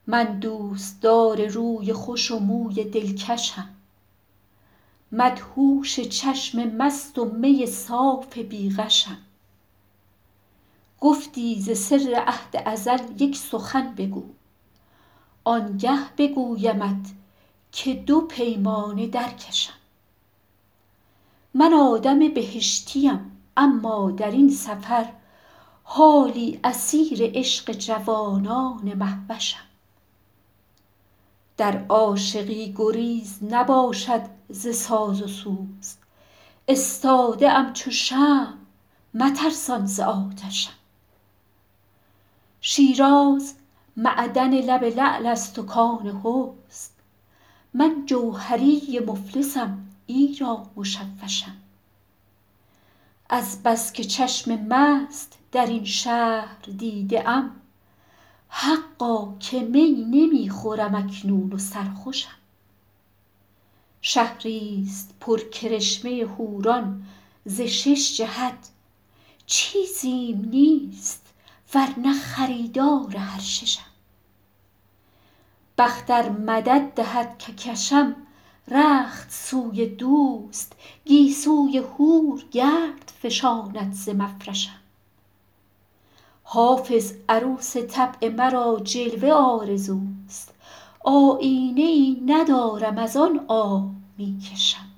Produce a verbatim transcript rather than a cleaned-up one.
من دوستدار روی خوش و موی دلکشم، مدهوش چشم مست و می صاف بیغشم. گفتی ز سر عهد ازل یک سخن بگو، آنگه بگویمت که دو پیمانه درکشم. من آدم بهشتیم اما در این سفر حالی اسیر عشق جوانان مهوشم. در عاشقی گریز نباشد ز ساز و سوز، استاده ام چو شمع مترسان ز آتشم. شیراز معدن لب لعل است و کان حسن، من جوهری مفلسم ایرا مشوشم. از بس که چشم مست در این شهر دیده ام، حقا که می نمی خورم اکنون و سرخوشم. شهریست پر کرشمه حوران ز شش جهت، چیزیم نیست ورنه خریدار هر ششم. بخت ار مدد دهد که کشم رخت سوی دوست، گیسوی حور گرد فشاند ز مفرشم. حافظ عروس طبع مرا جلوه آرزوست، آیینه ای ندارم از آن آه می کشم.